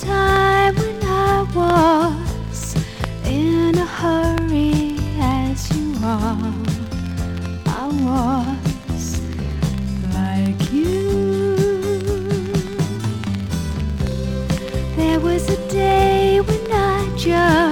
time when I was in a hurry as you are. I was like you. There was a day when I just